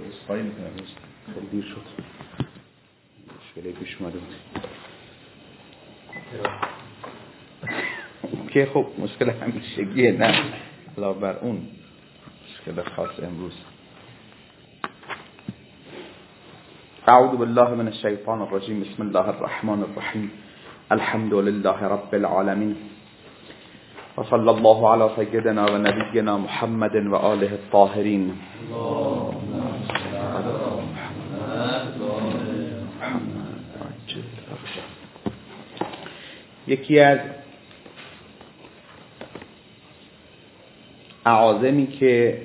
اسخای میکنم خیلی دیر شد، مشکلی پیش اومده بود که خب مشکل همیشگیه، نه علاوه بر اون مشکل خاص امروز. اعوذ بالله من الشیطان الرجیم. بسم الله الرحمن الرحیم. الحمد لله رب العالمین و صلی الله علی سیدنا و نبینا محمد و آله الطاهرین. یکی از اعاظمی که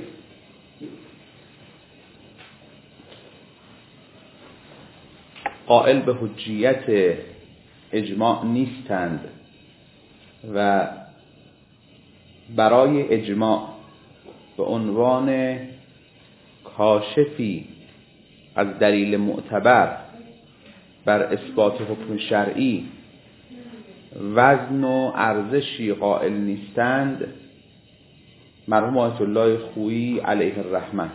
قائل به حجیت اجماع نیستند و برای اجماع به عنوان کاشفی از دلیل معتبر بر اثبات حکم شرعی وزن و ارزشی قائل نیستند، مرحوم آیت الله خویی علیه الرحمه.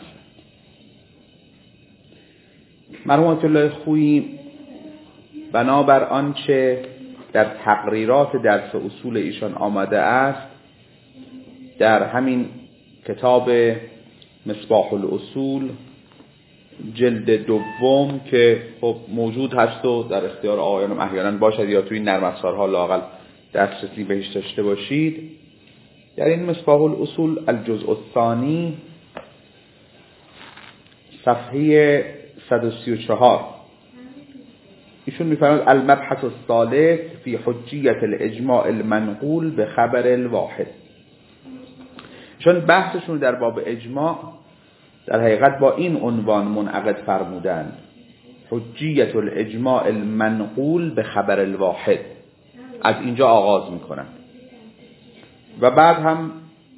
مرحوم آیت الله خویی بنابر آنچه در تقریرات درس اصول ایشان آمده است، در همین کتاب مصباح الاصول جلد دوم که خب موجود هست و در اختیار آقایانم احیانا باشد یا توی نرم افزارها لااقل دسترسی بهش داشته باشید، در این مصباح الاصول الجزء الثانی صفحه 134 ایشون میفرماید المبحث الثالث فی حجیت الاجماع المنقول به خبر الواحد. چون بحثشون در باب اجماع در حقیقت با این عنوان منعقد فرمودند: حجیت الاجماع المنقول به خبر الواحد. از اینجا آغاز میکنن و بعد هم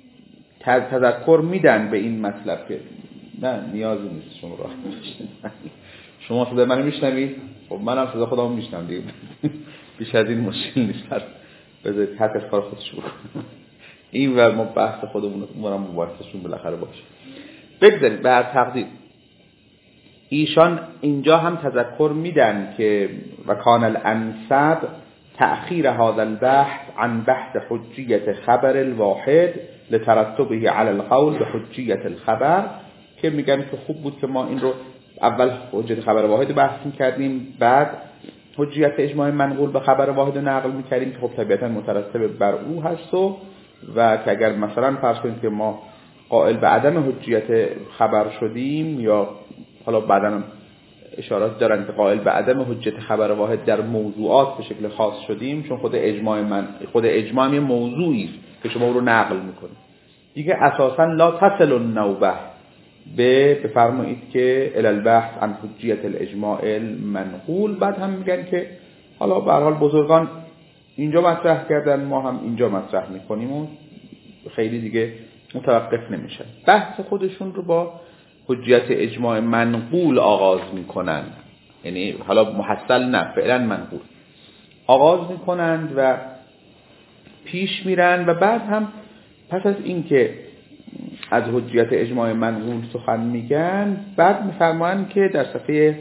تذکر میدن به این مطلب که نه نیازی نیست شما راه میشنید، شما صدا منو میشنوید، خب منم صدا خودمو میشنم دیگه، بیش از این مشکل نیست. بذارید هر کس کار خودش بکنه، این و ما بحث خودمون رو مباحثشون بالاخره باشه. بگذارید به هر تقدیر ایشان اینجا هم تذکر میدن که و کان الانسب تأخیر هذا البحث عن بحث حجیت خبر الواحد لترتبه على القول به حجیت الخبر، که میگن که خوب بود که ما این رو اول حجیت خبر واحد بحث میکردیم، بعد حجیت اجماع منقول به خبر واحد رو نقل میکردیم که خب طبیعتا مترتب بر او هست و که اگر مثلا فرض کنید که ما قائل به عدم حجیت خبر شدیم، یا حالا بعداً اشارات دارن که قائل به عدم حجیت خبر واحد در موضوعات به شکل خاص شدیم، چون خود اجماع هم یه موضوعی است که شما رو نقل میکنه دیگه. اساساً لا تصل النوبه بفرمایید که الی البحث عن حجیت الاجماع المنقول. بعد هم میگن که حالا به هر حال بزرگان اینجا مطرح کردن، ما هم اینجا مطرح میکنیم و خیلی دیگه متوقف نمیشن. بحث خودشون رو با حجیت اجماع منقول آغاز میکنن، یعنی حالا محصل نه، فعلا منقول آغاز میکنند و پیش میرن و بعد هم پس از این که از حجیت اجماع منقول سخن میگن، بعد میفرمایند که در صفحه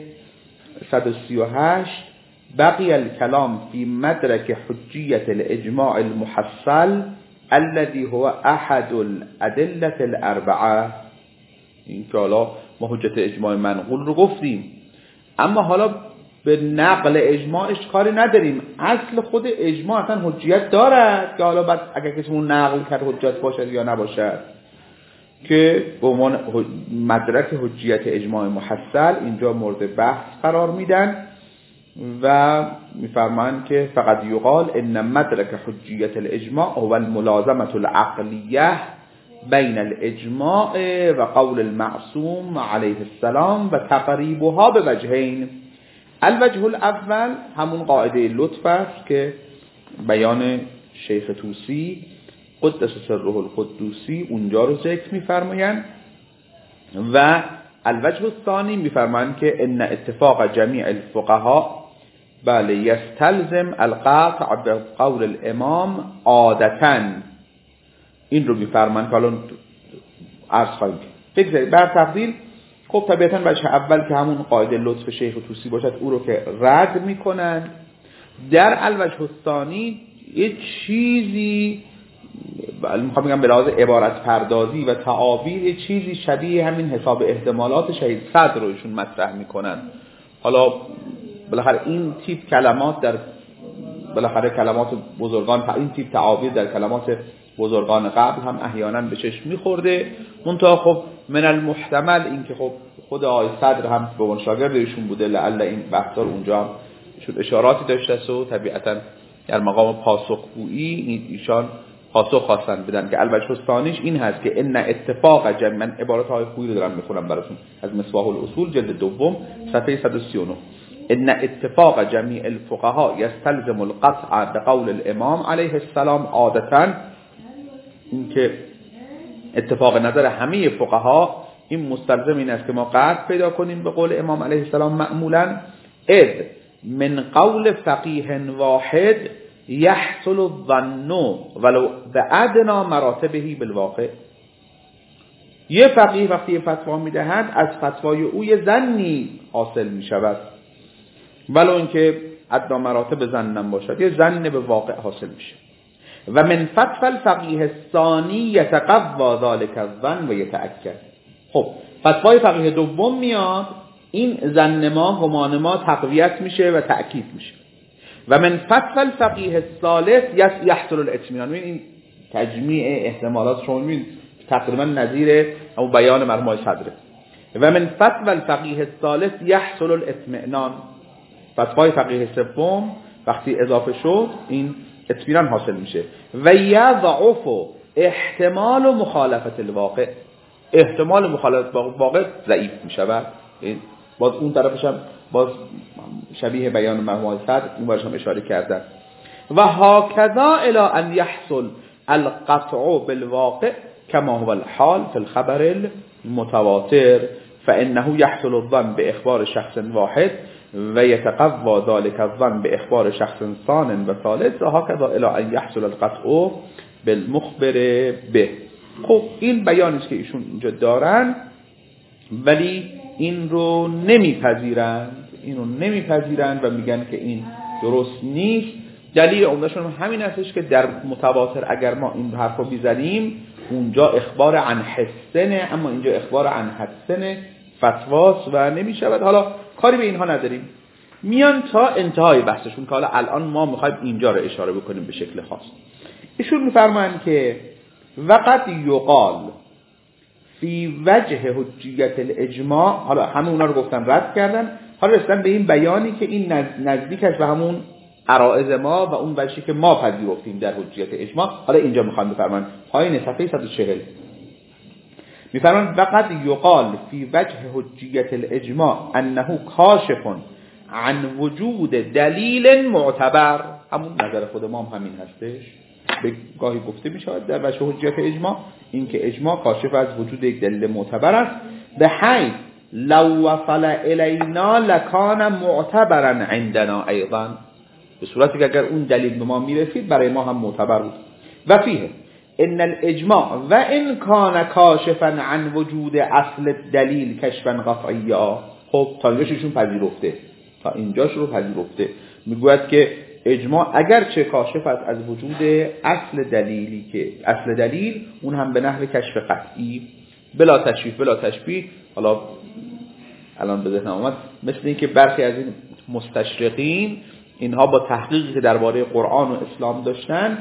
138 بقی الكلام فی مدرک حجیت الاجماع المحصل الذي هو احد الادله الاربعه. این که حالا ما حجت اجماع منقول رو گفتیم، اما حالا به نقل اجماعش کاری نداریم. اصل خود اجماع اصلا حجیت دارد که حالا بعد اگر کسی اون نقل کرد حجت باشد یا نباشد، که به عنوان مدرک حجیت اجماع محصل اینجا مورد بحث قرار میدن و میفرمایند که فقط یقال ان مدرک حجیت الاجماع هو الملازمه العقلیه بین الاجماع و قول المعصوم علیه السلام و تقریبها به وجهین. الوجه الاول همون قاعده لطف است که بیان شیخ طوسی قدس سره القدوسی اونجا رو ذکر میفرمایند، و الوجه الثانی میفرمایند که ان اتفاق جمیع الفقهاء بله یستلزم القطع بقول الامام عادتاً. این رو میفرمایند که الان عرض خواهیم کرد. بگذارید بر تقدیر خب طبیعتاً بچه اول که همون قاعده لطف شیخ طوسی باشد او رو که رد میکنن. در الوجه الثانی یه چیزی میخوام بگم به لحاظ عبارت پردازی و تعابیر یه چیزی شبیه همین حساب احتمالات شهید صدر رو ایشون مطرح میکنن. حالا بالاخره این تیپ کلمات در بالاخره کلمات بزرگان، این تیپ تعابیر در کلمات بزرگان قبل هم احیانا به چشم میخورده. منتها خب من المحتمل این که خب خود آقای صدر هم به عنوان شاگرد ایشون بوده، لعل این بحثا رو اونجا هم اشاراتی داشته و طبیعتا در مقام پاسخگویی ایشان پاسخ خواستن بدن که البته ثانیش این هست که ان اتفاق جمع، من عبارات های خوبی رو دارم میخونم براتون از مصباح الاصول جلد دوم صفحه 139. ان اتفاق جمیع الفقهاء یستلزم القطع بقول الامام علیه السلام. عادتا این که اتفاق نظر همه فقها این مستلزم این است که ما قطع پیدا کنیم به قول امام علیه السلام معمولا. اذ من قول فقیه واحد یحصل الظن ولو بادنا مراتبه بالواقع. یه فقیه وقتی فتوا میدهد از فتوای او یه ظنی حاصل میشود، ولو اینکه ادنا مراتب ظنم باشد، یه ظن به واقع حاصل میشه. و من فتوى الفقیه الثانی یتقوی ذلك الظن و یتأکد. خب فتوای فقیه دوم میاد، این ظن ما، گمان ما تقویت میشه و تأکید میشه. و من فتوى الفقیه الثالث یحصل الاطمینان. این تجمیع احتمالات شما میبینید تقریبا نظیر او بیان مرحوم صدره. و من فتوى الفقیه الثالث یحصل الاطمینان. فتوای فقیه سوم وقتی اضافه شد این اطمینان حاصل میشه. و یضعف احتمال مخالفت الواقع. احتمال مخالفت واقع ضعیف میشود. باز اون طرفش هم باز شبیه بیان مرحوم صدر اون برش هم اشاره کردن. و هکذا الی ان یحصل القطع بالواقع كما هو الحال في الخبر المتواتر فانه يحصل الظن باخبار شخص واحد و يتقوى ذلك الظن باخبار شخص ثان و ثالث و هكذا الى ان يحصل القطع بالمخبر به. خب این بیانی است که ایشون اینجا دارن، ولی این رو نمیپذیرند و میگن که این درست نیست. دلیل عمدهشون همین هستش که در متواتر اگر ما این حرف رو بزنیم اونجا اخبار عن حسنه، اما اینجا اخبار عن حسنه فتواست و نمیشود. حالا کاری به اینها نداریم، میان تا انتهای بحثشون که حالا الان ما میخوایم اینجا رو اشاره بکنیم به شکل خاص. ایشون میفرمایند که وقت یقال فی وجه حجیت الاجماع. حالا همه اونا رو گفتن رد کردن، حالا رسیدن به این بیانی که این نزدیکش به همون عرائض ما و اون وجهی که ما پذیرفتیم در حجیت اجماع. حالا اینجا میخوان بفرمایند پایین صفحه 140 میفرمایند وقت یقال فی وجه حجیت الاجماع انه کاشف عن وجود دلیل معتبر. همون نظر خود ما هم همین هستش. به گاهی گفته می شود در وجه حجیت اجماع این که اجماع کاشف از وجود یک دلیل معتبر است، به حیث لو وصل الینا لکان معتبرا عندنا ایضا. به صورتی که اگر اون دلیل به ما میرسید برای ما هم معتبر بود. و فیه ان الاجماع و ان کان کاشفا عن وجود اصل دلیل کشفا قطعیا. خب تا اینجاشون پذیرفته، تا اینجاش رو پذیرفته. میگوید که اجماع اگرچه کاشف است از وجود اصل دلیلی که اصل دلیل اون هم به نحو کشف قطعی بلا تشریف بلا تشبیه. حالا الان به ذهنم اومد مثل این که برخی از این مستشرقین اینها با تحقیقی که درباره قرآن و اسلام داشتن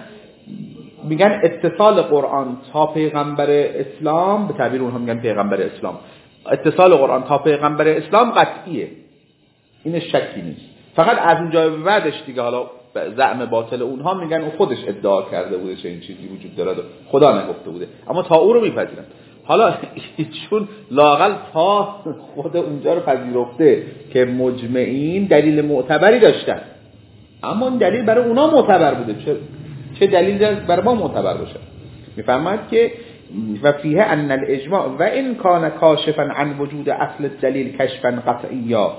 میگن اتصال قرآن تا پیغمبر اسلام، به تعبیر اونها میگن پیغمبر اسلام، اتصال قرآن تا پیغمبر اسلام قطعیه، این شکی نیست. فقط از اون جای بعدش دیگه حالا زعم باطل اونها میگن او خودش ادعا کرده بوده چه این چیزی وجود داره، خدا نگفته بوده، اما تا او رو میپذیرن. حالا چون لااقل تا خود اونجا رو پذیرفته که مجمعین دلیل معتبری داشتن، اما این دلیل برای اونا معتبر بوده، چه دلیل برای ما معتبر باشه؟ میفرماید که و فیه ان الاجماع و ان کان کاشفا عن وجود اصل الدلیل کشفا قطعیا.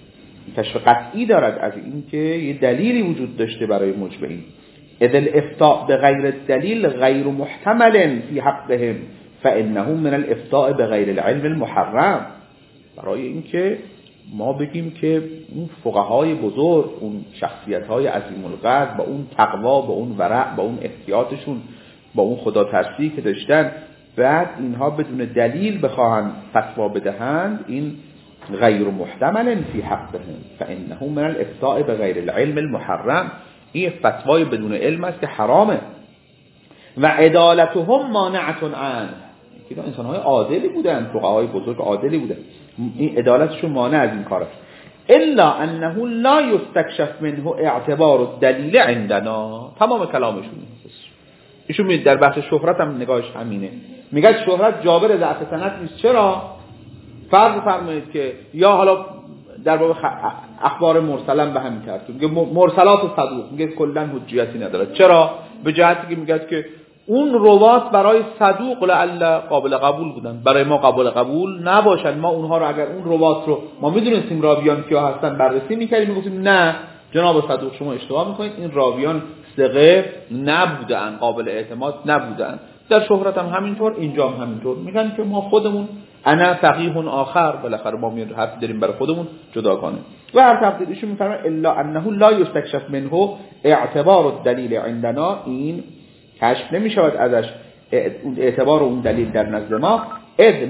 کشف قطعی دارد از این که یه دلیلی وجود داشته برای مجمعین. اذ الافتاء بغیر الدلیل غیر محتمل فی حقهم فانه من الافتاء بغیر العلم المحرم. برای اینکه ما بگیم که اون فقهای بزرگ، اون شخصیت‌های عظیم القدر با اون تقوا، با اون ورع، با اون احتیاطشون، با اون خدا ترسی که داشتن، بعد اینها بدون دلیل بخواهند فتوا بدهند، این غیر محتمل فی حقهم فانه من الافتاء بغیر العلم المحرم. این فتوای بدون علم است که حرامه. و عدالتهم مانعة عنه، اینا انسان‌های عادلی بودن، فقهای بزرگ عادلی بودن، این عدالتشون مانع از این کار است. الا انه لا یستکشف منه اعتبار الدلیل عندنا. تمام کلامشون ایشون میگه در بحث شهرت هم نگاهش همینه، میگه شهرت جابر ضعف سند نیست. چرا؟ فرض فرمایید که یا حالا در باب اخبار مرسلا به همین ترتیب میگه مرسلات صدوق، میگه کلا حجیتی نداره. چرا؟ به جهتی که میگه که اون روات برای صدوق لعل قابل قبول بودن، برای ما قابل قبول نباشن. ما اونها رو اگر اون روات رو ما میدونستیم راویان کیا هستن بررسی میکردیم، میگفتیم نه جناب صدوق شما اشتباه میکنید، این راویان ثقه نبودن، قابل اعتماد نبودن. در شهرت هم همینطور، اینجا هم همینطور. میگن که ما خودمون انا فقیه آخر، بالاخره ما حرف داریم برای خودمون جداگانه. و هر تفصیلشون میفرمایند الا انه لا یستکشف منه اعتبار الدلیل عندنا، این کشف نمیشود ازش اعتبار اون دلیل در نزد ما. اذ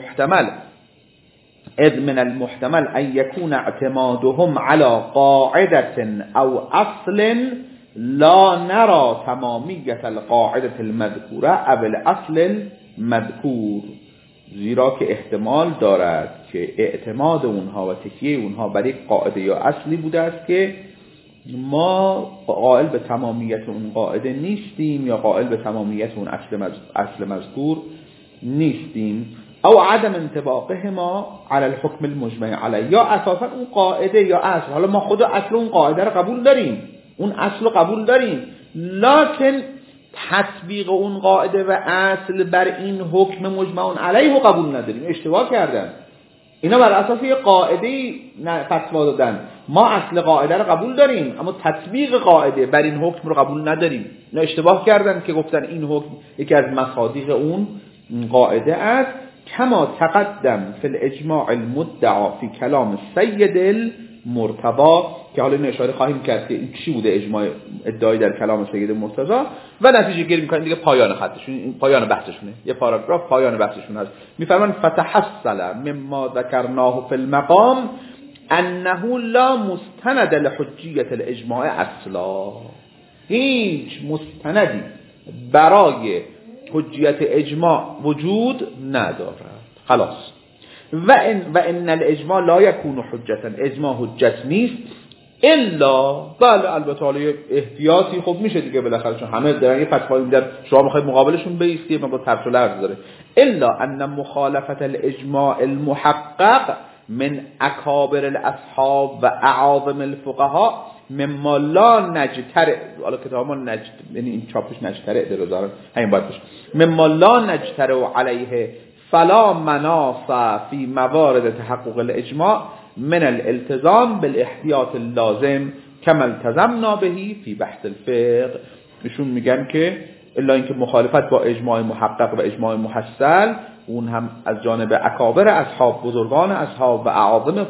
من المحتمل ان يكون اعتمادهم على قاعدة او اصل لا نرى تمامیت القاعدة المذکوره او الاصل المذکور. زیرا که احتمال دارد که اعتماد اونها و تکیه اونها بر یک قاعده یا اصلی بوده است که ما قائل به تمامیت اون قاعده نیستیم، یا قائل به تمامیت اون اصل مذکور نیستیم. او عدم انطباقه ما على الحكم المجمع علیه، یا اساسا اون قاعده یا اصل، حالا ما خود اصل اون قاعده رو قبول داریم، اون اصل رو قبول داریم، لکن تطبیق اون قاعده و اصل بر این حکم مجمع علیه قبول نداریم. اشتباه کردن اینا، بر اساس یه قاعده فتوا دادن. ما اصل قاعده رو قبول داریم اما تطبیق قاعده بر این حکم رو قبول نداریم. اینا اشتباه کردن که گفتن این حکم یکی از مصادیق اون قاعده است. کما تقدم فی الاجماع المدعا فی کلام سید المرتضی، که حالا این اشاره خواهیم کرد که این چی بوده اجماع ادعای در کلام سید مرتضی، و نتیجه گیری می‌کنیم دیگه پایان خطشون، این پایان بحثشونه، یه پاراگراف پایان بحثشون هست. می‌فرمان فتحصل مما ذکرناه فی المقام انه لا مستند لحجیت الاجماع اصلا. هیچ مستندی برای حجیت اجماع وجود ندارد. خلاص. و ان الاجماع لا یکون حجتا، اجماع حجت نیست الا، بله البته حالا احتیاطی خب میشه دیگه، بالاخره چون همه دارن یه فتوایی میدن، شما میخواید مقابلشون بیستی، ما با طرف و لرز داره. الا ان مخالفت الاجماع المحقق من اکابر الاصحاب و اعاظم الفقهاء مما لا نجترئ، حالا کتاب ما یعنی این چاپش نجترئ داره، همین باید باشه، مما لا نجترئ علیه فلا مناص فی موارد تحقق الاجماع من الالتزام بالاحتیاط اللازم کما التزمنا به فی بحث الفقه. ایشون میگن که الا اینکه مخالفت با اجماع محقق و اجماع محصل، اون هم از جانب اکابر اصحاب، بزرگان اصحاب و اعاظم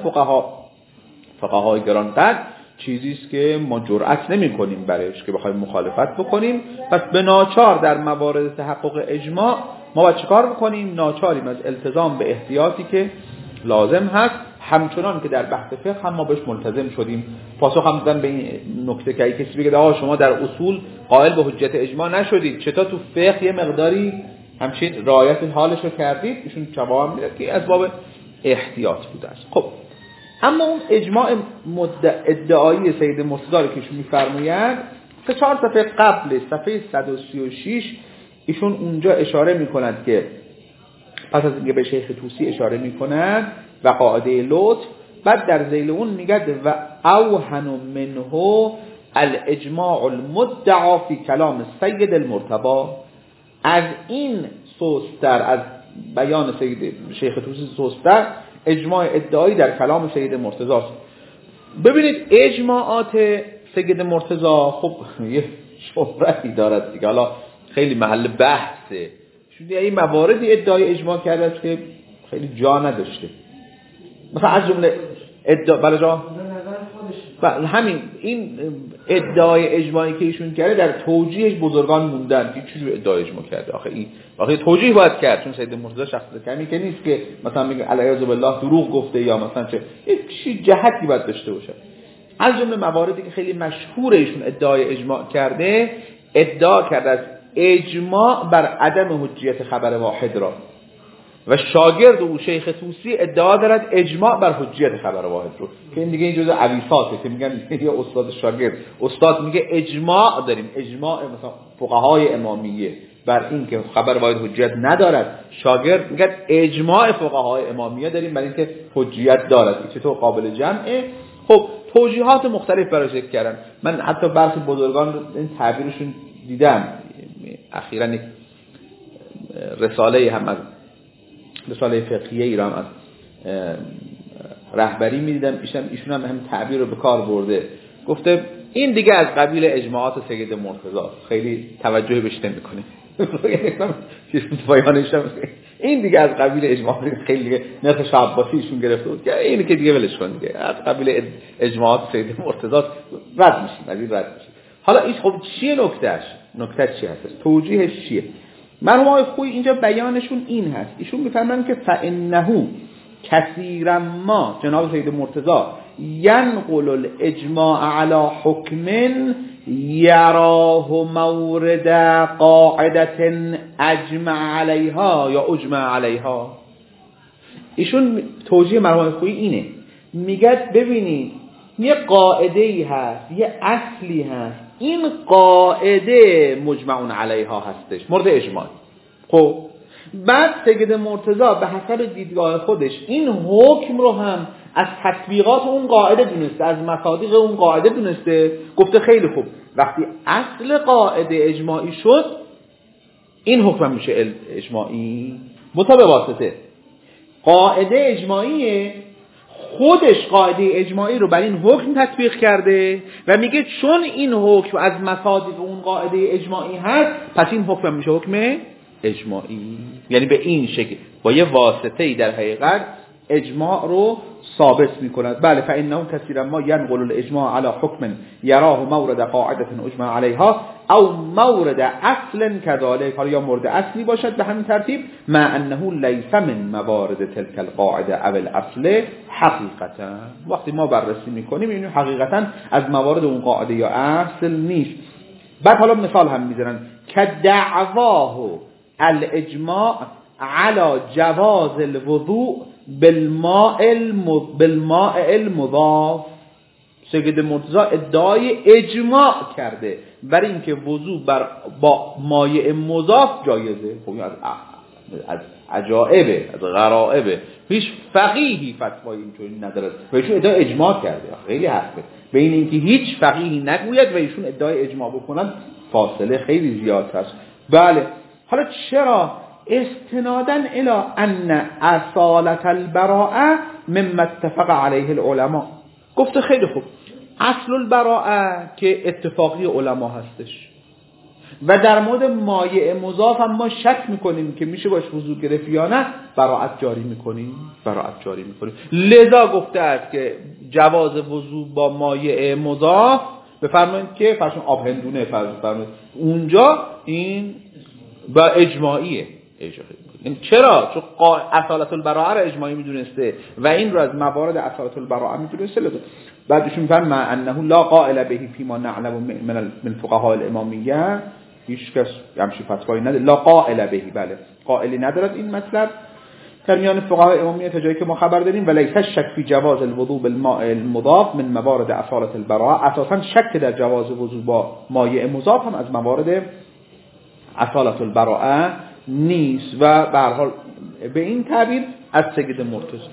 فقهای گرانقدر، چیزی است که ما جرأت نمی‌کنیم برایش که بخوایم مخالفت بکنیم. پس به ناچار در موارد تحقق اجماع ما باید چیکار بکنیم؟ ناچاریم از التزام به احتیاطی که لازم هست، همچنان که در بحث فقه هم ما بهش ملتزم شدیم. پاسخ هم دادن به این نکته که کسی بگه آقا شما در اصول قائل به حجت اجماع نشدید، چطور تو فقه یه مقداری همچین رعایت حالش رو کردید؟ ایشون جواب میده که از باب احتیاط بوده است. خب اما اون اجماع ادعایی سید مرتضی که ایشون میفرمایند 3-4 صفحه قبل صفحه 136 ایشون اونجا اشاره میکند که پس از اینکه به شیخ طوسی اشاره میکند و قاعده لطف، بعد در ذیل اون میگه و اوهن منه الاجماع المدعا فی کلام سید المرتضی. از این سوستر، از بیان سید شیخ طوسی سوستر اجماع ادعایی در کلام سید مرتضی است. ببینید اجماعات سید مرتضی خب یه شهرتی دارد دیگه، حالا خیلی محل بحثه، چون این مواردی ادعای اجماع کرده است که خیلی جا نداشته. مثلا از جمله بله جا همین این ادعای اجماعی که ایشون کرده در توجیهش بزرگان موندن که چجوری ادعای اجماع کرده. آخه توجیه باید کرد، چون سید مرتضی شخص کمی که نیست که مثلا میگه علیه بالله دروغ گفته یا مثلا چه یک جهتی باید داشته باشه. از جمله مواردی که خیلی مشهور ایشون ادعای اجماع کرده، ادعا کرده از اجماع بر عدم حجیت خبر واحد را و شاگرد او شیخ طوسی ادعا دارد اجماع بر حجیت خبر واحد رو، که این دیگه این جزء عویصاته که میگن یا استاد شاگرد. استاد میگه اجماع داریم، اجماع مثلا فقهای امامیه بر این که خبر واحد حجیت ندارد، شاگرد میگه اجماع فقهای امامیه داریم بر این که حجیت دارد. این چطور قابل جمعه؟ خب توجیهات مختلف برای ذکر کردن. من حتی برخی بزرگان این تعبیرشون دیدم، اخیراً یک رساله هم از رساله فقهیه ایران از رهبری می‌دیدم، ایشون هم تعبیر رو به کار برده، گفته این دیگه از قبیل اجماعات سید مرتضی، خیلی توجه بهش نمی‌کنه. این دیگه از قبیل اجماعات، خیلی دیگه نرخ شاه عباسی ایشون گرفته بود که این که دیگه ولش کن، دیگه از قبیل اجماعات سید مرتضی رد میشیم، از این رد میشیم. حالا این خب چیه نکتهش؟ نکته چی هست؟ توجیهش چیه؟ مرحوم خوی اینجا بیانشون این هست، ایشون میفرمایند که فانه کثیرا ما جناب سید مرتضی ینقل الاجماع علی حکم یراه مورد قاعده اجمع علیها یا اجمع علیها. ایشون توجیه مرحوم خوی اینه، میگه ببینید یه قاعده ای هست، یه اصلی هست، این قاعده مجمعون علیها هستش، مورد اجماع. خب بعد سید مرتضی به حسب دیدگاه خودش این حکم رو هم از تطبیقات اون قاعده دونسته، از مصادیق اون قاعده دونسته، گفته خیلی خوب وقتی اصل قاعده اجماعی شد این حکم میشه اجماعی، مطابق واسطه قاعده اجماعیه، خودش قاعده اجماعی رو بر این حکم تطبیق کرده و میگه چون این حکم از مصادیق اون قاعده اجماعی هست پس این حکم میشه حکم اجماعی. یعنی به این شکل با یه واسطه‌ای در حقیقت اجماع رو ثابت می‌کند. بله فإنه كثيرا ما ينقل الاجماع على حكم يراه مورد قاعده اجماع عليها او مورد اصل كذلك، یا مورد اصلی باشد به همین ترتیب، مع انه ليس من موارد تلك القاعده او الاصل حقیقتا. وقتی ما بررسی می‌کنیم این حقیقتا از موارد اون قاعده یا اصل نیست. بعد حالا مثال هم می‌زنن که دعواه الاجماع على جواز الوضوء بالماء المضاف. سید مرتضی ادعای اجماع کرده برای اینکه وضوء با مایع مضاف جایزه. خب از عجائبه، از غرائبه، هیچ فقیهی فتوای اینجوری نداره و ایشون ادعای اجماع کرده. خیلی حرفه بین اینکه هیچ فقیهی نگوید و ایشون ادعای اجماع بکنن فاصله خیلی زیاد هست. بله حالا چرا استنادا الى ان اصالت البراءه مما اتفق علیه العلماء. گفته خیلی خوب اصل البراءه که اتفاقی علما هستش و در مورد مایع مضاف هم ما شک میکنیم که میشه باش وضو گرفت یا نه، براءت جاری میکنیم. لذا گفته است که جواز وضو با مایع مضاف بفرمایید که فرضون آب هندونه فرضون اونجا این با اجماعیه. چرا؟ چون اصالت البراءه را اجماعی میدونسته و این رو از موارد اصالت البراءه میدونسته. بعدشون میفهم مع انه لا قائل به فيما نعلم من فقهاء الامامیه، هیچ کس همچین فتوایی نداره. لا قائل به، بله قائلی ندارد این مطلب در میان فقهای امامیه تا جایی که ما خبر داریم. ولیس شک فی جواز الوضوء بالماء المضاف من موارد اصالت البراءه. اساسا شک در جواز وضوء با مایع مضاف هم از موارد اصالت البراءه نیست و به هر حال به این تعبیر از سید مرتضی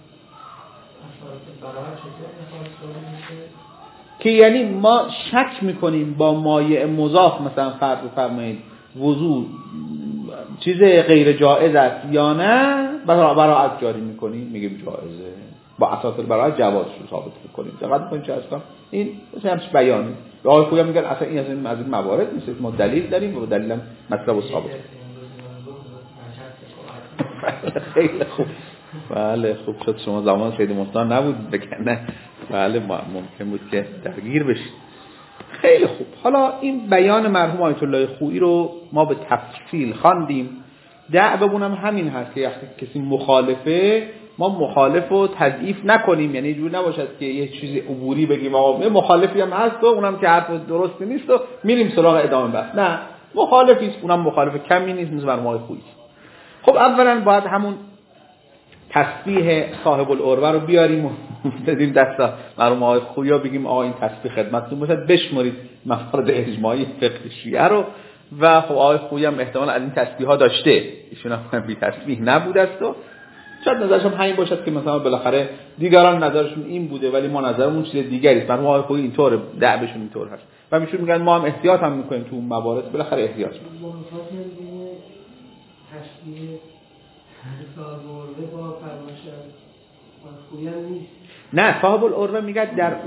که یعنی ما شک میکنیم با مایع مضاف مثلا فرض بفرمایید وضو چیز غیر جائز است یا نه، براءت جاری میکنیم میگیم جائزه، با اساس البراءه جواز رو ثابت میکنیم. دقت کنید چه هستم این مثلا همش بیانی آقای خویا میگن اصلا این از این موارد نیست، ما دلیل داریم و دلیلم مطلب ثابت. خیلی خوب بله خوب شد شما زمان سید مستان نبود بکنه. بله ممکن بود که درگیر بشید. خیلی خوب. حالا این بیان مرحوم آیت الله خویی رو ما به تفصیل خواندیم. دعومون هم همین هست که کسی مخالفه ما مخالف رو تضعیف نکنیم، یعنی جور نباشد که یه چیزی عبوری بگیم آقا مخالفی هم هست و اونم که حرف درست نیست و میریم سراغ ادامه بحث. نه، مخالفی است، اونم مخالف کمی نیست، مثل مرحوم خویی. خب اولا باید همون تسبیح صاحب العروه رو بیاریم و بدیم دست مرحوم خویی و بگیم آقا این تسبیح خدمتتون باشه، بشمرید موارد اجماعی فقه شیعه رو. و خب آقای خویی هم احتمال از این تسبیح‌ها داشته، ایشون هم بی تسبیح نبوده است و شاید نظرشون همین باشد که مثلا بالاخره دیگران نظرشون این بوده ولی ما نظرمون چیز دیگری است. مرحوم آقای خویی اینطوره، دعوشون اینطور هست و میشون میگن ما هم احتیاط هم میکنیم تو اون موارد، بالاخره احتیاط میکنیم. نه، صاحب العروه میگه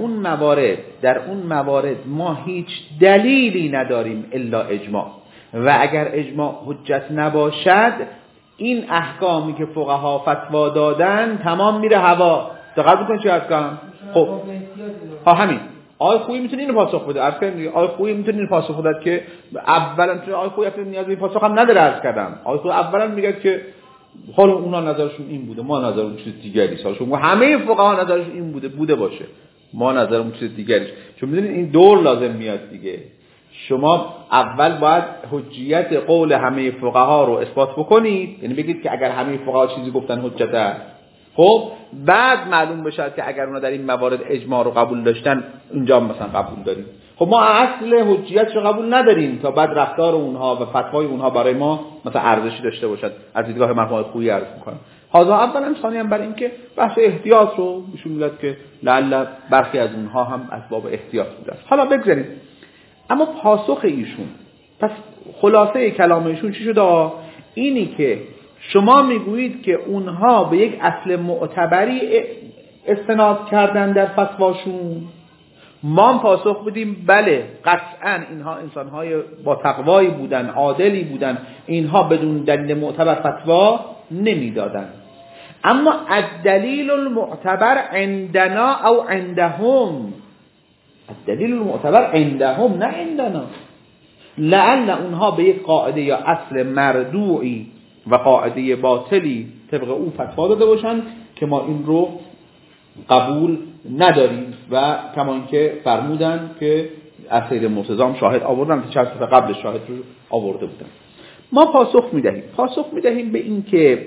در اون موارد ما هیچ دلیلی نداریم الا اجماع، و اگر اجماع حجت نباشد این احکامی که فقها فتوا دادن تمام میره هوا. دقت بکنید چه احکام. خب همین آقای خویی میتونه اینو پاسخ بده. عرض کردم آقای خویی میتونه اینو پاسخ بده که اولا آقای خویی اصلا نیاز به پاسخ هم نداره. عرض کردم آقای خویی اولا میگه که حالا اونا نظرشون این بوده، ما نظرمون چیز دیگری است. شما همه فقها نظرشون این بوده باشه، ما نظرمون چیز دیگری است. چون میدونید این دور لازم میاد دیگه. شما اول باید حجیت قول همه فقها رو اثبات بکنید، یعنی بگید که اگر همه فقها چیزی گفتن حجت است. خب بعد معلوم بشه که اگر اونا در این موارد اجماع رو قبول داشتن اینجا مثلا قبول داریم. خب ما اصل حجیت رو قبول نداریم تا بعد رفتار اونها و فتوای اونها برای ما مثلا ارزشی داشته باشد. از دیدگاه مرحوم خویی عرض می‌کنم. حالا اولا ثانیاً برای اینکه بحث احتیاط رو میشون میاد که لعل برخی از اونها هم اسباب احتیاط بوده است. حالا بگذارید. اما پاسخ ایشون، پس خلاصه کلام ایشون چی شده؟ اینی که شما میگویید که اونها به یک اصل معتبری استناد کردن در فتواشون. ما پاسخ بدیم بله قطعا اینها انسانهای با تقوایی بودن، عادلی بودن، اینها بدون دلیل معتبر فتوا نمیدادن. اما الدلیل المعتبر عندنا او عندهم، الدلیل المعتبر عندهم نه عندنا، لعل اونها به یک قاعده یا اصل مردوعی و قاعده باطلی طبق او فتوا داده باشند که ما این رو قبول نداریم. و کما اینکه فرمودن که از سید مرتضی هم شاهد آوردن که چند تا قبل شاهد رو آورده بودن. ما پاسخ میدهیم به این که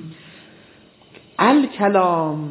الکلام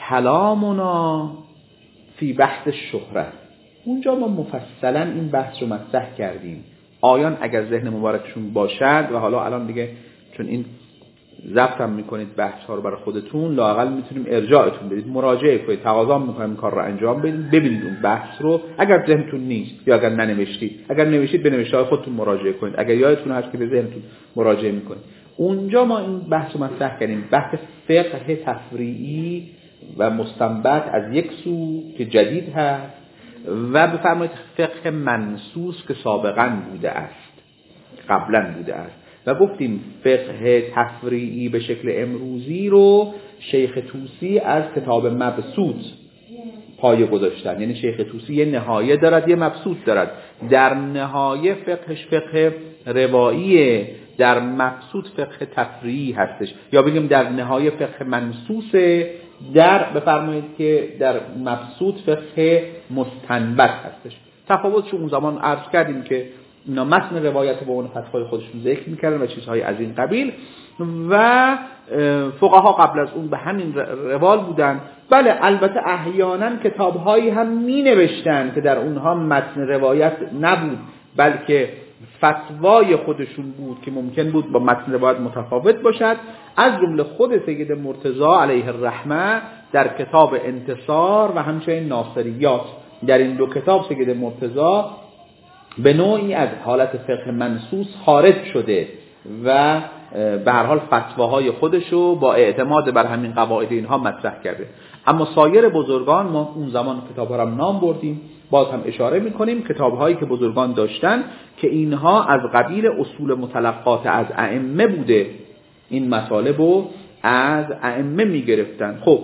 کلامنا فی بحث شهرت. اونجا ما مفصلا این بحث رو مطرح کردیم. آیان اگر ذهن مبارکشون باشد و حالا الان دیگه چون این ضبط هم میکنید بحث ها رو برای خودتون، لااقل میتونیم ارجاعتون بدید، مراجعه کنید، تقاضا میکنیم کار رو انجام بدید، ببینید اون بحث رو اگر ذهنتون نیست یا اگر ننوشتید، اگر نوشتید به نوشته های خودتون مراجعه کنید، اگر یادتون هست که به ذهنتون مراجعه میکنید. اونجا ما این بحث رو مطرح کردیم، بحث فقه تفریعی و مستنبط از یک سو که جدید هست و بفرمایید فقه منصوص که سابقا بوده است، قبلا بوده است. و گفتیم فقه تفریعی به شکل امروزی رو شیخ طوسی از کتاب مبسوط پایه گذاشتن. یعنی شیخ طوسی یه نهایه دارد، یه مبسوط دارد. در نهایه فقهش فقه رواییه، در مبسوط فقه تفریعی هستش، یا بگیم در نهایه فقه منصوصه، در بفرمایید که در مبسوط فقه مستنبط هستش. تفاوتش اون زمان عرض کردیم که اینا متن روایت با اون فتوای خودشون ذکر میکردن و چیزهای از این قبیل و فقها قبل از اون به همین روال بودن. بله البته احیانا کتابهایی هم می نوشتن که در اونها متن روایت نبود بلکه فتوای خودشون بود که ممکن بود با متن روایت متفاوت باشد. از جمله خود سید مرتضی علیه الرحمه در کتاب انتصار و همچنین ناصریات، در این دو کتاب سید مرتضی به نوعی از حالت فقه منصوص خارج شده و به هر حال فتواهای خودشو با اعتماد بر همین قواعد اینها مطرح کرده. اما سایر بزرگان، ما اون زمان کتاب‌ها را نام بردیم، باز هم اشاره می‌کنیم کتاب‌هایی که بزرگان داشتن که اینها از قبیل اصول متلقات از ائمه بوده، این مطالب رو از ائمه میگرفتن. خب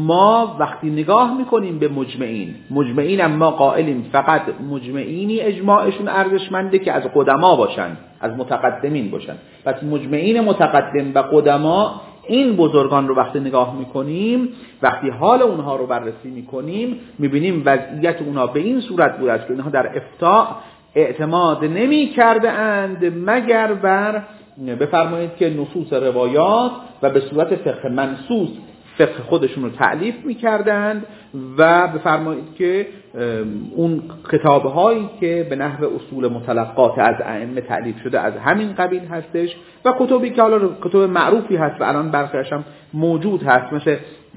ما وقتی نگاه میکنیم به مجمعین اما قائلیم فقط مجمعینی اجماعشون ارزشمنده که از قدما باشن، از متقدمین باشن. پس مجمعین متقدم و قدما، این بزرگان رو وقتی نگاه میکنیم، وقتی حال اونها رو بررسی میکنیم، میبینیم وضعیت اونها به این صورت بود است که اینها در افتاء اعتماد نمی کرده اند مگر بر بفرمایید که نصوص روایات و به صورت فقه منصوص فقه خودشون رو تألیف می‌کردند و بفرمایید که اون کتاب‌هایی که به نحو اصول متلقات از ائمه تألیف شده از همین قبیل هستش و کتبی که حالا کتب معروفی هست و الان برخیش هم موجود هست، مثل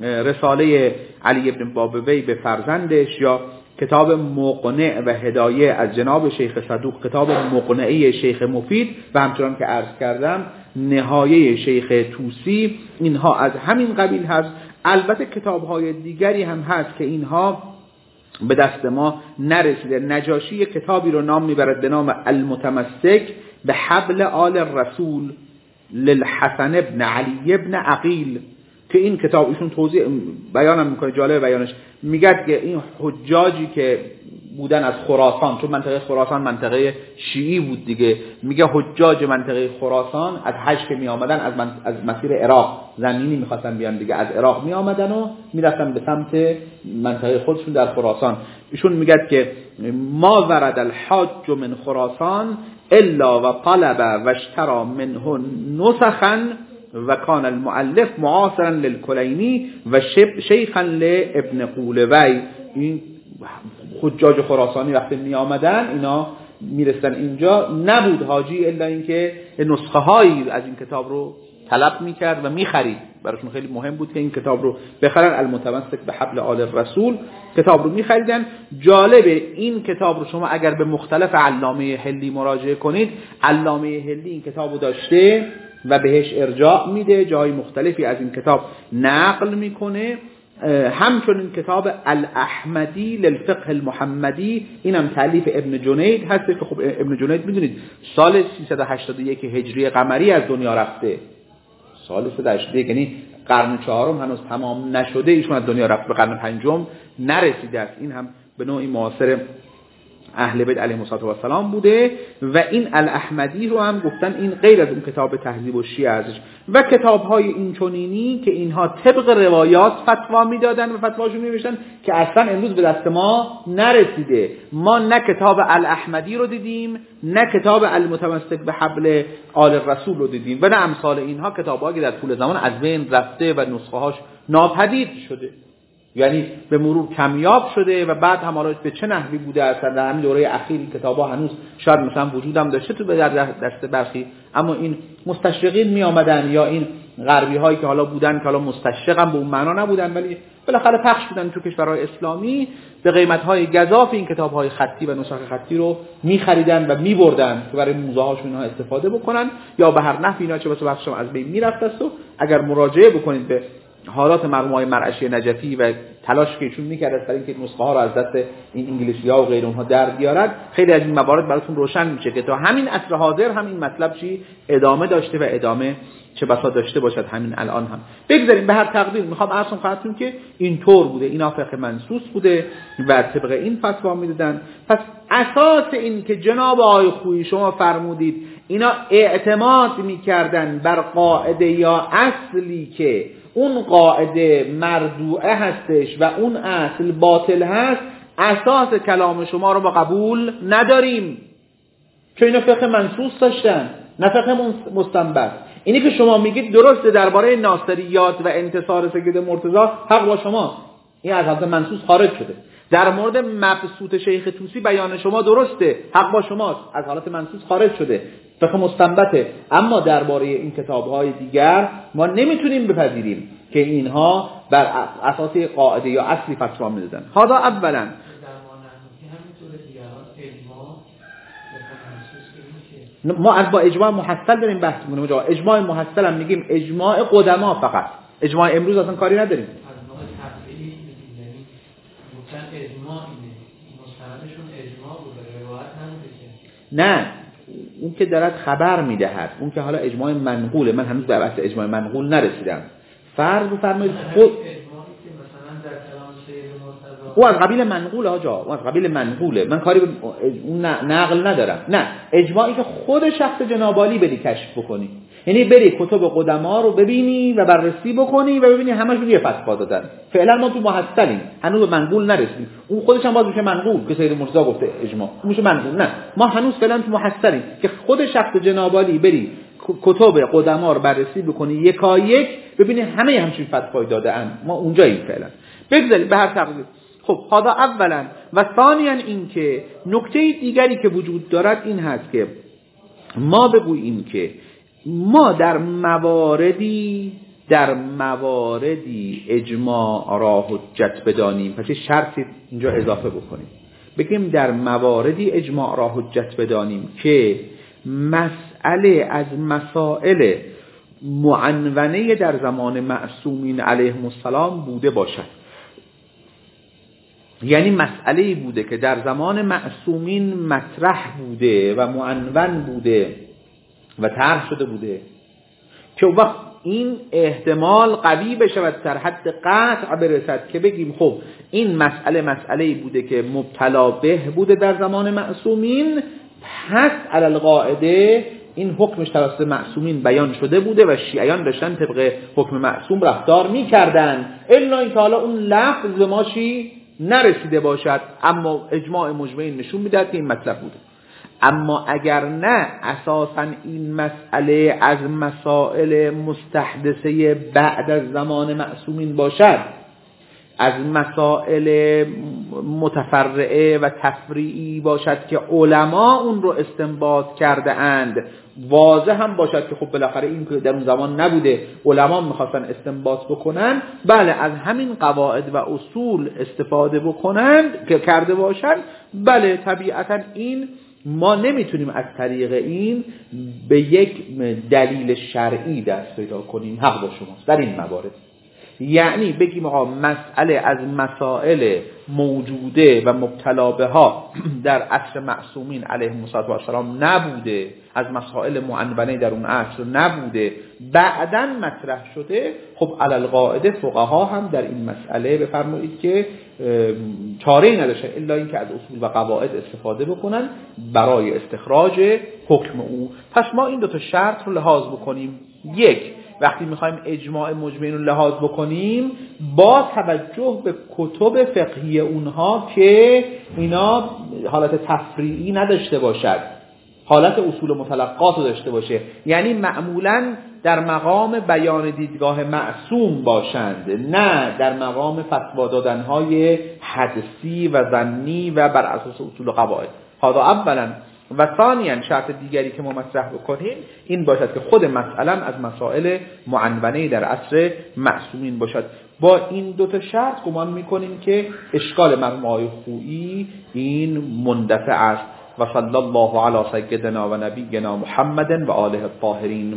رساله علی ابن بابوی به فرزندش یا کتاب مقنع و هدایه از جناب شیخ صدوق، کتاب مقنعی شیخ مفید و همچنان که عرض کردم نهایه شیخ طوسی، اینها از همین قبیل هست. البته کتاب‌های دیگری هم هست که اینها به دست ما نرسیده. نجاشی کتابی رو نام میبرد به نام المتمسک به حبل آل الرسول للحسن ابن علی ابن عقیل، که این کتاب ایشون توضیح بیانم میکنه، جالب بیانش، میگه که این حجاجی که بودن از خراسان، چون منطقه خراسان منطقه شیعی بود دیگه، میگه حجاج منطقه خراسان از حج که می آمدن از مسیر عراق زمینی میخواستن بیان دیگه، از عراق می آمدن و میرفتن به سمت منطقه خودشون در خراسان. ایشون میگه که ما ورد الحاج من خراسان الا و طلب و اشترى منه نسخا و کان المؤلف معاصرا للکلینی و شیخا لابن قولوی. این حجاج خراسانی وقتی می آمدن اینا میرسن اینجا، نبود حاجی الا اینکه نسخه هایی از این کتاب رو طلب میکرد و میخرید. براشون خیلی مهم بود که این کتاب رو بخرن. المتمسک به حبل آل الرسول کتاب رو میخریدن. جالبه این کتاب رو شما اگر به مختلف علامه حلی مراجعه کنید، علامه حلی این کتاب رو داشته و بهش ارجاع میده، جای مختلفی از این کتاب نقل میکنه. همچنین کتاب الاحمدی للفقه المحمدی، اینم تالیف ابن جنید هست که خب ابن جنید میدونید سال 381 هجری قمری از دنیا رفته. سال 381 یعنی قرن چهارم هنوز تمام نشده ایشون از دنیا رفت، به قرن پنجم نرسیده است. این هم به نوعی معاصر اهل بیت علیهم السلام بوده. و این الاحمدی رو هم گفتن این غیر از اون کتاب تهذیب الشیعه ازش و کتاب‌های اینچنینی که اینها طبق روایات فتوا میدادن و فتواشون می‌نوشتن که اصلا امروز به دست ما نرسیده. ما نه کتاب الاحمدی رو دیدیم، نه کتاب المتمسک به حبل آل الرسول رو دیدیم و نه امثال اینها، کتاب‌هایی که در طول زمان از بین رفته و نسخه‌هاش ناپدید شده، یعنی به مرور کمیاب شده و بعد هم حالا به چه نحوی بوده است در همین دوره اخیر این کتابا هنوز شاید مثلا وجودم داشته تو در دست برخی، اما این مستشرقین می آمدن یا این غربی هایی که حالا بودن که حالا مستشرق هم به اون معنا نبودن ولی بالاخره پخش بودن تو کشورهای اسلامی، به قیمت های گزاف این کتاب های خطی و نسخ خطی رو می خریدن و می بردن که برای موزه هاشون اینها استفاده بکنن یا به هر نحوی اینا چه بسا بخشم از بین می رفت است. و اگر مراجعه بکنید به حالات مرحوم مرعشی نجفی و تلاش که ایشون می‌کرد برای اینکه نسخه ها رو از دست این انگلیسی‌ها و غیر اونها در بیارد، خیلی از این موارد براتون روشن میشه که تا همین عصر حاضر هم این مطلب چی ادامه داشته و ادامه چه بسا داشته باشد همین الان هم. بگذاریم به هر تقدیر میخوام عرض کنم خدمتتون که اینطور بوده، اینا فقه منصوص بوده و طبق این فتوا میدادن. پس اساس این که جناب آقای خویی شما فرمودید اینا اعتماد میکردن بر قاعده یا اصلی که اون قاعده مردوعه هستش و اون اصل باطل هست، اساس کلام شما رو با قبول نداریم، چون اینا فقه منصوص داشتن نه فقه مستنبط. اینی که شما میگید درسته درباره ناصریات و انتصار سید مرتضی، حق با شما، این از حالت منصوص خارج شده. در مورد مبسوط شیخ طوسی بیان شما درسته، حق با شماست، از حالت منصوص خارج شده، فقه مستنبطه. اما درباره این کتاب‌های دیگر ما نمیتونیم بپذیریم که اینها بر اساس قاعده یا اصلی فتوا میدادن. هذا اولا. ما از با اجماع محصل داریم بحث می‌کنیم. اجماع محصل هم میگیم اجماع قدما، فقط اجماع امروز اصلا کاری نداریم. نه، اون که دارد خبر میدهد، اون که حالا اجماع منقوله. من هنوز به بحث اجماع منقول نرسیدم. فرض بفرمایید خود او از قبیل منقوله آجا، او از قبیل منقوله، من کاری به اون نقل ندارم. نه، اجماعی که خود شخص جناب عالی بری کشف بکنی، یعنی بری کتب قدما رو ببینی و بررسی بکنی و ببینی همشون یه فتوا دادن. فعلا ما تو محصلیم، هنوز به منقول نرسیدیم. اون خودش هم باز میشه منقول که سید مرتضی گفته اجماع میشه منقول. نه، ما هنوز فعلا تو محصلیم که خود شخص جناب عالی بری کتب قدما رو بررسی بکنی یکایک ببینی همه همچین فتوایی دادن. ما اونجاییم فعلا. بگذارید به هر تقدیر. خب حالا اولا و ثانیا این که نکته دیگری که وجود دارد این هست که ما بگوییم که ما در مواردی اجماع را حجت بدانیم. پس شرطی اینجا اضافه بکنیم، بگیم در مواردی اجماع را حجت بدانیم که مسئله از مسائل معنونه در زمان معصومین علیهم السلام بوده باشد. یعنی مسئله‌ای بوده که در زمان معصومین مطرح بوده و معنون بوده و طرح شده بوده که وقت این احتمال قوی بشود در حد قطع برسد که بگیم خب این مسئله‌ای بوده که مبتلا به بوده در زمان معصومین، پس علی القاعده این حکمش توسط معصومین بیان شده بوده و شیعیان داشتن طبق حکم معصوم رفتار می‌کردن، الا اینکه حالا اون لفظ ما چی نرسیده باشد، اما اجماع مجمعین نشون میدهد که این مطلب بوده. اما اگر نه، اساساً این مسئله از مسائل مستحدثه بعد از زمان معصومین باشد، از مسائل متفرعه و تفریعی باشد که علما اون رو استنباط کرده اند، واضح هم باشد که خب بالاخره این که در اون زمان نبوده، علما میخواستن استنباط بکنن، بله از همین قواعد و اصول استفاده بکنند که کرده باشند، بله طبیعتا این ما نمیتونیم از طریق این به یک دلیل شرعی دست پیدا کنیم. حق با شماست در این موارد. یعنی بگیم آقا مسئله از مسائل موجوده و مبتلا بها در عصر معصومین علیهم السلام نبوده، از مسائل معنونه در اون عصر نبوده، بعداً مطرح شده، خب علی القاعده فقها هم در این مسئله بفرمایید که چاره‌ای نداشتن الا اینکه از اصول و قواعد استفاده بکنن برای استخراج حکم او. پس ما این دو تا شرط رو لحاظ بکنیم. یک، وقتی میخوایم اجماع مجمعین رو لحاظ بکنیم با توجه به کتب فقهی اونها که اینا حالت تفریعی نداشته باشد، حالت اصول متلقات رو داشته باشه، یعنی معمولاً در مقام بیان دیدگاه معصوم باشند، نه در مقام فتوا دادنهای حدسی و ظنی و بر اساس اصول و قواعد. هذا اولا. و ثانیاً شرط دیگری که ما مطرح بکنیم این باشد که خود مسئله از مسائل معنونه در عصر معصومین باشد. با این دو تا شرط گمان میکنیم که اشکال مرحوم آقای خویی این مندفع است. و صلی الله علی سیدنا و نبینا محمد و آله الطاهرین.